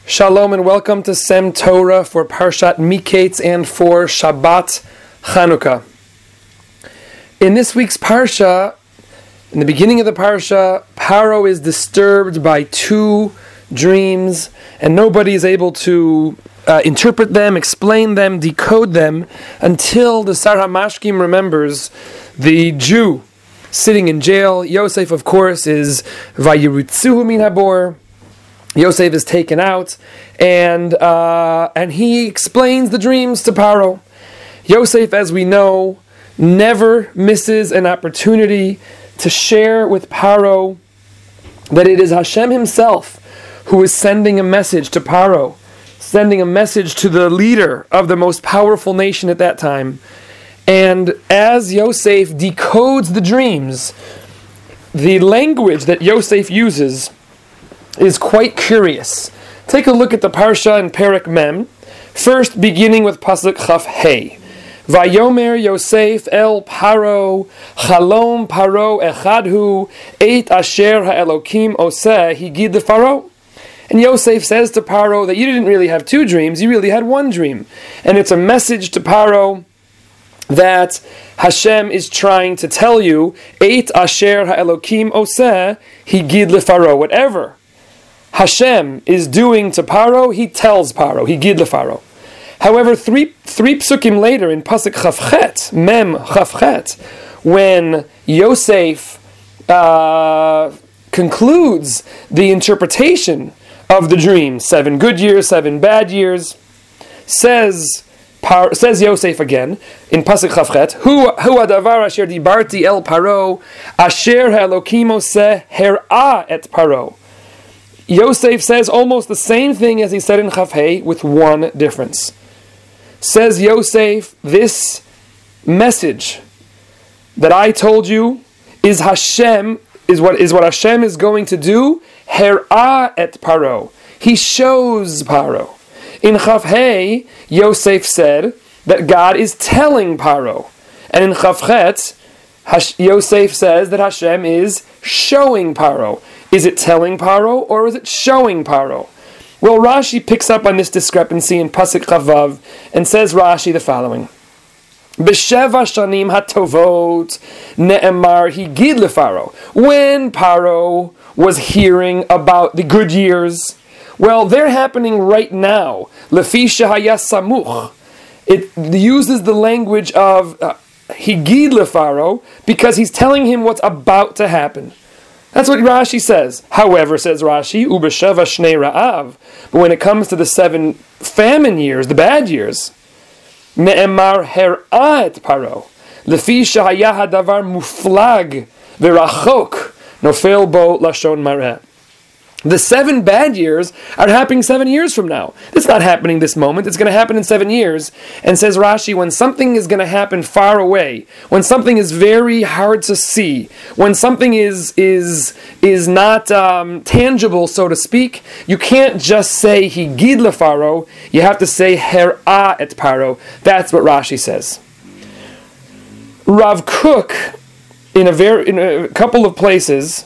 Shalom and welcome to Sem Torah for Parshat Miketz and for Shabbat Chanukah. In this week's Parsha, in the beginning of the Parsha, Paro is disturbed by two dreams and nobody is able to interpret them, explain them, decode them until the Sar HaMashkim remembers the Jew sitting in jail. Yosef, of course, is Vayirutzuhu min habor. Yosef is taken out, and he explains the dreams to Paro. Yosef, as we know, never misses an opportunity to share with Paro that it is Hashem himself who is sending a message to Paro, sending a message to the leader of the most powerful nation at that time. And as Yosef decodes the dreams, the language that Yosef uses is quite curious. Take a look at the Parsha in Perek Mem, first beginning with Pasuk Chaf Hey. Vayomer Yosef el Paro, Chalom Paro echadhu, Eit asher ha'elokim oseh higid leFaro. And Yosef says to Paro that you didn't really have two dreams, you really had one dream. And it's a message to Paro that Hashem is trying to tell you, Eit asher ha'elokim oseh higid leFaro. Whatever Hashem is doing to Paro, he tells Paro, he gid leFaro. However, three psukim later in Pasuk Chavchet, Mem Chavchet, when Yosef concludes the interpretation of the dream, 7 good years, 7 bad years, says Yosef again in Pasuk Chavchet, Hu hadavar asher dibarti el Paro, asher ha'elokim oseh her'a et Paro. Yosef says almost the same thing as he said in Chaf Hey, with one difference. Says Yosef, this message that I told you is Hashem, is what Hashem is going to do. Her'a et Paro. He shows Paro. In Chaf Hey, Yosef said that God is telling Paro. And in Chaf Chet, Yosef says that Hashem is showing Paro. Is it telling Paro or is it showing Paro? Well, Rashi picks up on this discrepancy in Pasuk Chavav and says Rashi the following: B'sheva shanim hatovot ne'emar higid leFaro. When Paro was hearing about the good years, well, they're happening right now. Lefi shehaya samuch. It uses the language of higid leFaro because he's telling him what's about to happen. That's what Rashi says. However, says Rashi, Ubesheva Shnei Ra'av. But when it comes to the 7 famine years, the bad years, Ne'emar Her'a et Paro, Lefi Shehaya Hadavar Muflag V'Rachok Nofel Bo Lashon Mareh. The 7 bad years are happening 7 years from now. It's not happening this moment. It's going to happen in 7 years. And says Rashi, when something is going to happen far away, when something is very hard to see, when something is not tangible, so to speak, you can't just say higid leFaro. You have to say her'a et Paro. That's what Rashi says. Rav Kook, in a couple of places,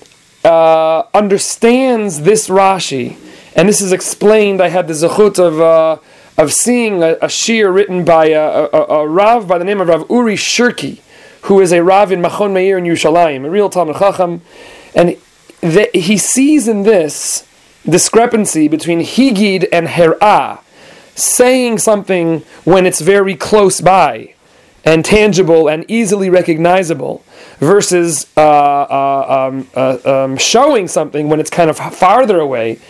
understands this Rashi, and this is explained. I had the zechut of seeing a shir written by a Rav by the name of Rav Uri Shirki, who is a Rav in Machon Meir in Yerushalayim, a real Talmid Chacham, and he sees in this discrepancy between higid and her'a, saying something when it's very close by and tangible and easily recognizable, versus showing something when it's kind of farther away.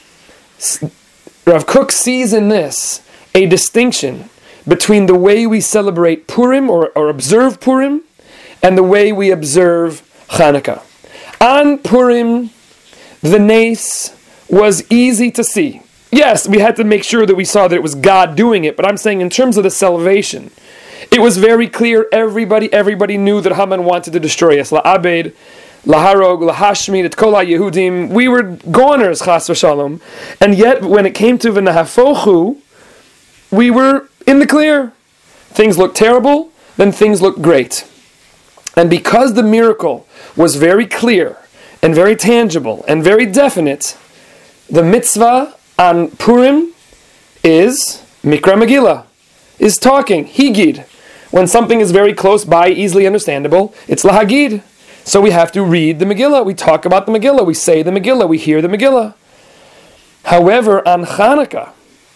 Rav Kook sees in this a distinction between the way we celebrate Purim or observe Purim and the way we observe Chanukah. On Purim, the nace was easy to see. Yes, we had to make sure that we saw that it was God doing it, but I'm saying in terms of the salvation, it was very clear. Everybody knew that Haman wanted to destroy us. La'abed, laharog, lahashmid, et kol Yehudim. We were goners, chas v'shalom. And yet, when it came to v'nahafochu, we were in the clear. Things looked terrible, then things looked great. And because the miracle was very clear and very tangible and very definite, the mitzvah on Purim is Mikra Megillah, is talking, Higid. When something is very close by, easily understandable, it's Lahagid. So we have to read the Megillah, we talk about the Megillah, we say the Megillah, we hear the Megillah. However, on Chanukah,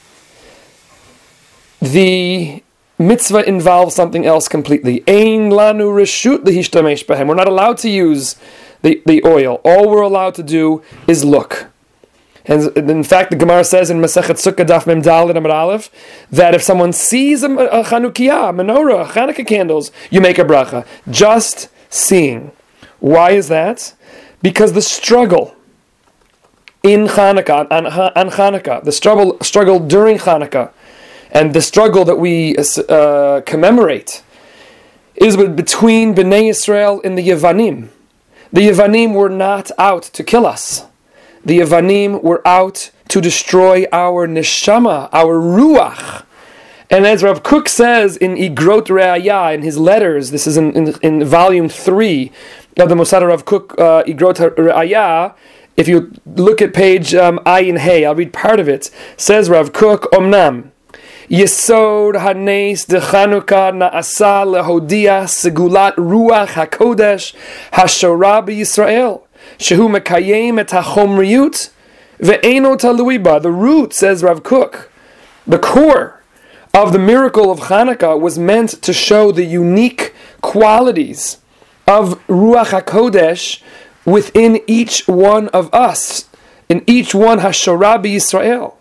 the mitzvah involves something else completely. Ein lanu reshut lehishtamesh behem. We're not allowed to use the oil. All we're allowed to do is look. And in fact, the Gemara says in Masechet Sukkah Daf Mem Daled Amud Aleph that if someone sees a Chanukiah, menorah, Chanukah candles, you make a bracha. Just seeing. Why is that? Because the struggle in Chanukah, on Chanukah, the struggle during Chanukah, and the struggle that we commemorate is between Bnei Yisrael and the Yevanim. The Yevanim were not out to kill us. The Yevanim were out to destroy our neshama, our ruach. And as Rav Kook says in Igrot Re'ayah, in his letters, this is in volume 3 of the Mosad Rav Kook Igrot Re'ayah, if you look at page Ayin Hey, I'll read part of it, says Rav Kook, Omnam, Yesod hanes de Chanukah na'asa lehodia segulat ruach hakodesh hashora b'Yisrael shehu mekayem et hachomriyut ve'eno talui ba. The root, says Rav Kook, the core of the miracle of Chanukah was meant to show the unique qualities of ruach hakodesh within each one of us, in each one hashora b'Yisrael.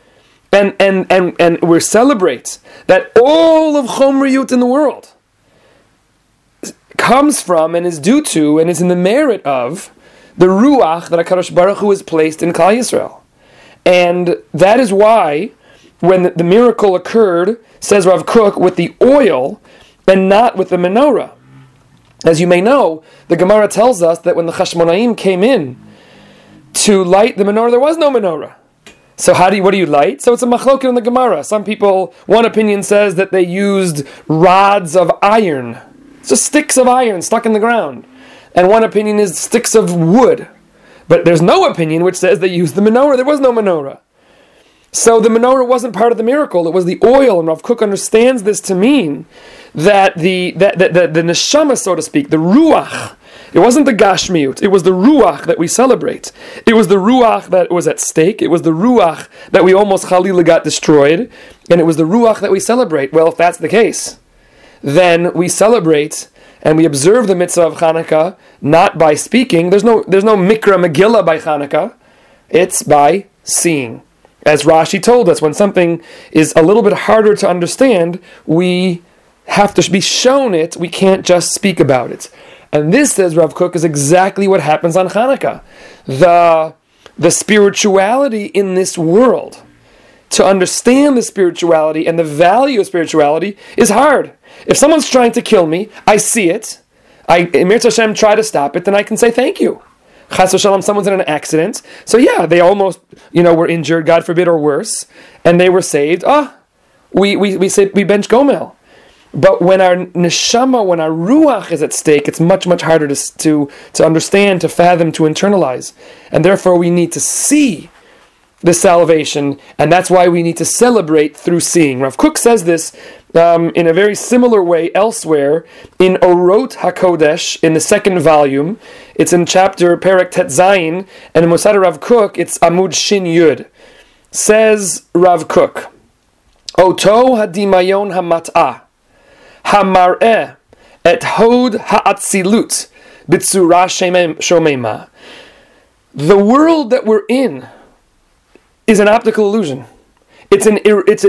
And we celebrate that all of Chomriyut in the world comes from and is due to and is in the merit of the Ruach that HaKadosh Baruch Hu has placed in Klal Yisrael. And that is why when the miracle occurred, says Rav Kook, with the oil and not with the menorah. As you may know, the Gemara tells us that when the Chashmonaim came in to light the menorah, there was no menorah. So what do you light? So it's a machloket in the Gemara. Some people, one opinion says that they used rods of iron. So sticks of iron stuck in the ground. And one opinion is sticks of wood. But there's no opinion which says they used the menorah. There was no menorah. So the menorah wasn't part of the miracle. It was the oil. And Rav Kook understands this to mean that the neshama, so to speak, the ruach, it wasn't the gashmiut, it was the ruach that we celebrate. It was the ruach that was at stake. It was the ruach that we almost chalila got destroyed. And it was the ruach that we celebrate. Well, if that's the case, then we celebrate and we observe the mitzvah of Chanukah not by speaking. There's no Mikra Megillah by Chanukah. It's by seeing. As Rashi told us, when something is a little bit harder to understand, we have to be shown it. We can't just speak about it. And this, says Rav Kook, is exactly what happens on Chanukah. The spirituality in this world, to understand the spirituality and the value of spirituality is hard. If someone's trying to kill me, I see it. Mir Hashem try to stop it, then I can say thank you. Chas v'shalom, someone's in an accident. So yeah, they almost, were injured, God forbid, or worse, and they were saved. We say we bench Gomel. But when our neshama, when our ruach is at stake, it's much, much harder to understand, to fathom, to internalize. And therefore we need to see the salvation, and that's why we need to celebrate through seeing. Rav Kook says this in a very similar way elsewhere in Orot HaKodesh, in the second volume. It's in chapter Perek Tet Zayin, and in Mosad Rav Kook, it's Amud Shin Yud. Says Rav Kook, Oto hadimayon hamat'ah, hamar'eh et hod ha'atzilut b'tzura shomema. The world that we're in is an optical illusion. It's a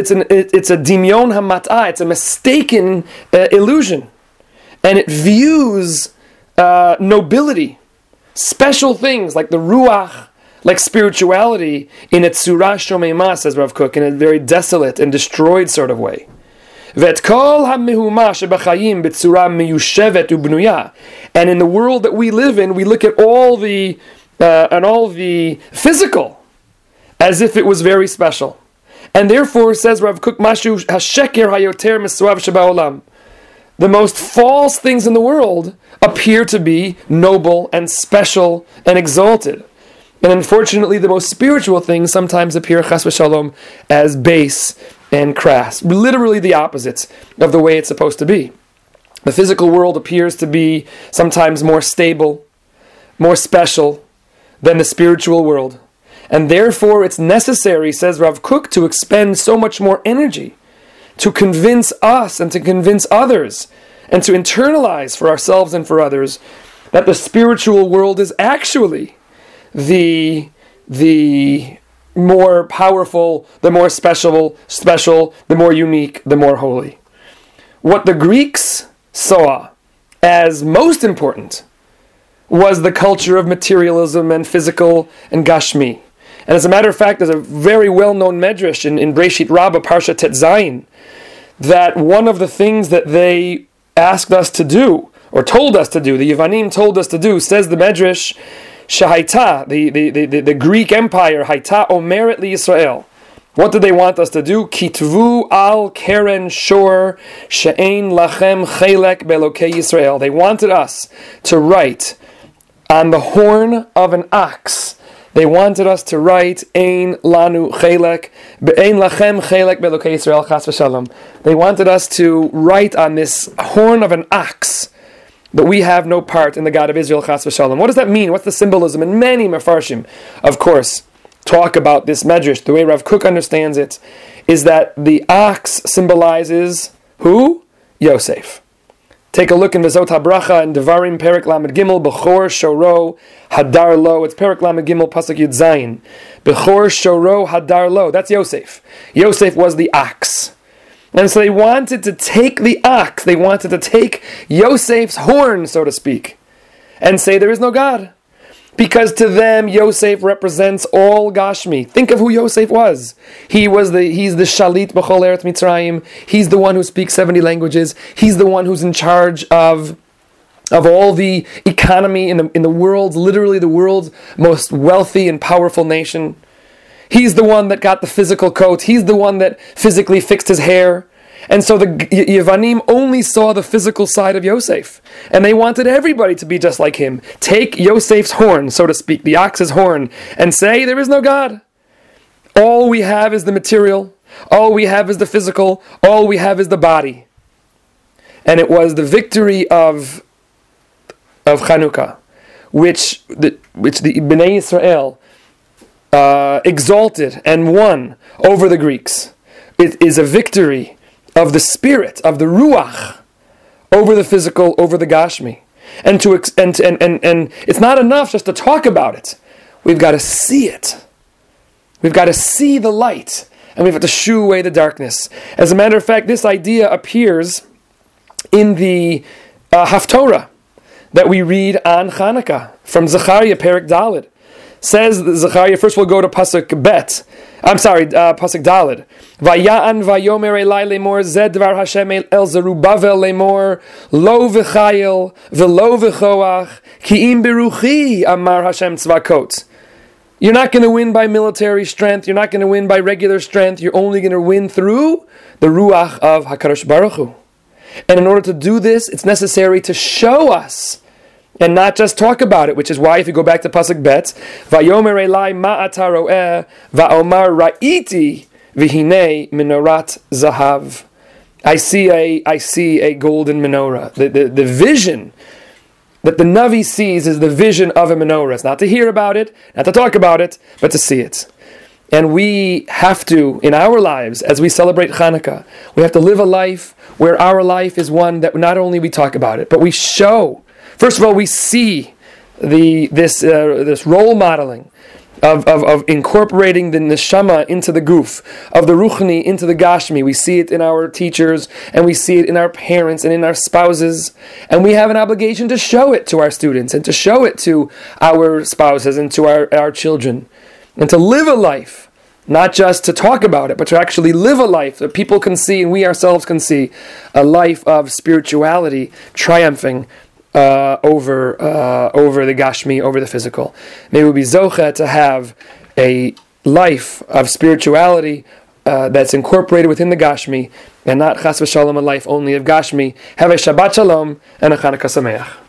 dimyon hamat'ah. It's a mistaken illusion, and it views nobility, special things like the ruach, like spirituality, in a tzura shomema, says Rav Kook, in a very desolate and destroyed sort of way. Vet kol hamehuma shebachayim b'tzura meyushevet ubnuya. And in the world that we live in, we look at all the physical as if it was very special. And therefore, says Rav Kook, Mashu hasheker hayoter mesuav shebaolam, the most false things in the world appear to be noble and special and exalted. And unfortunately, the most spiritual things sometimes appear, chas v'shalom, as base and crass. Literally the opposite of the way it's supposed to be. The physical world appears to be sometimes more stable, more special than the spiritual world. And therefore it's necessary, says Rav Kook, to expend so much more energy to convince us and to convince others and to internalize for ourselves and for others that the spiritual world is actually the more powerful, the more special, the more unique, the more holy. What the Greeks saw as most important was the culture of materialism and physical and gashmi. And as a matter of fact, there's a very well-known medrash in Breshit Rabbah, Parsha Tet Zayin, that one of the things that they asked us to do, or told us to do, the Yevanim told us to do, says the medrash, Shahaita, the Greek Empire, Haita Omeret li Yisrael. What did they want us to do? Kitvu al keren shor she'ein lachem chelek belokei Yisrael. They wanted us to write on the horn of an ox. They wanted us to write Ein lanu chelek, Ein lachem chelek belokei Yisrael chas v'shalom. They wanted us to write on this horn of an ox that we have no part in the God of Israel chas v'shalom. What does that mean? What's the symbolism? And many mefarshim, of course, talk about this medrash. The way Rav Kook understands it is that the ox symbolizes who? Yosef. Take a look in Vezot HaBracha and Devarim Perek Lamed Gimel Bechor Shoro Hadar Lo. It's Perek Lamed Gimel Pasuk Yud Zayin. Bechor Shoro Hadar Lo. That's Yosef. Yosef was the ox. And so they wanted to take the ox, they wanted to take Yosef's horn, so to speak, and say there is no God. Because to them, Yosef represents all Gashmi. Think of who Yosef was. He's the Shalit B'chol Eretz Mitzrayim. He's the one who speaks 70 languages. He's the one who's in charge of all the economy in the world, literally the world's most wealthy and powerful nation. He's the one that got the physical coat. He's the one that physically fixed his hair. And so the Yevanim only saw the physical side of Yosef. And they wanted everybody to be just like him. Take Yosef's horn, so to speak, the ox's horn, and say, there is no God. All we have is the material. All we have is the physical. All we have is the body. And it was the victory of Chanukah, which the Bnei Yisrael exalted and won over the Greeks. It is a victory of the spirit, of the ruach, over the physical, over the gashmi, and it's not enough just to talk about it. We've got to see it. We've got to see the light, and we have to shoo away the darkness. As a matter of fact, this idea appears in the Haftorah that we read on Chanukah from Zechariah Perek Daled. Says Zechariah, first we'll go to Pasuk Bet. Pasuk Daled. Vaya'an vayomer elai lemor zed dvar Hashem el Zerubbabel lemor lo v'chayil v'lo v'choach ki im beruchi amar Hashem tzvakot. You're not going to win by military strength. You're not going to win by regular strength. You're only going to win through the ruach of HaKadosh Baruch Hu. And in order to do this, it's necessary to show us and not just talk about it, which is why if you go back to Pasuk Bet, Vayomer Elai ma'ata ro'eh va'omar ra'iti v'hinei menorat zahav. I see a golden menorah. The vision that the Navi sees is the vision of a menorah. It's not to hear about it, not to talk about it, but to see it. And we have to, in our lives, as we celebrate Chanukah, we have to live a life where our life is one that not only we talk about it, but we show. First of all, we see this role modeling of incorporating the neshama into the guf, of the ruchni into the gashmi. We see it in our teachers, and we see it in our parents and in our spouses, and we have an obligation to show it to our students and to show it to our spouses and to our children, and to live a life, not just to talk about it, but to actually live a life that people can see and we ourselves can see, a life of spirituality triumphing over the gashmi, over the physical. May we be zocha to have a life of spirituality that's incorporated within the gashmi, and not chas v'shalom a life only of gashmi. Have a Shabbat Shalom and a Chanukah Sameach.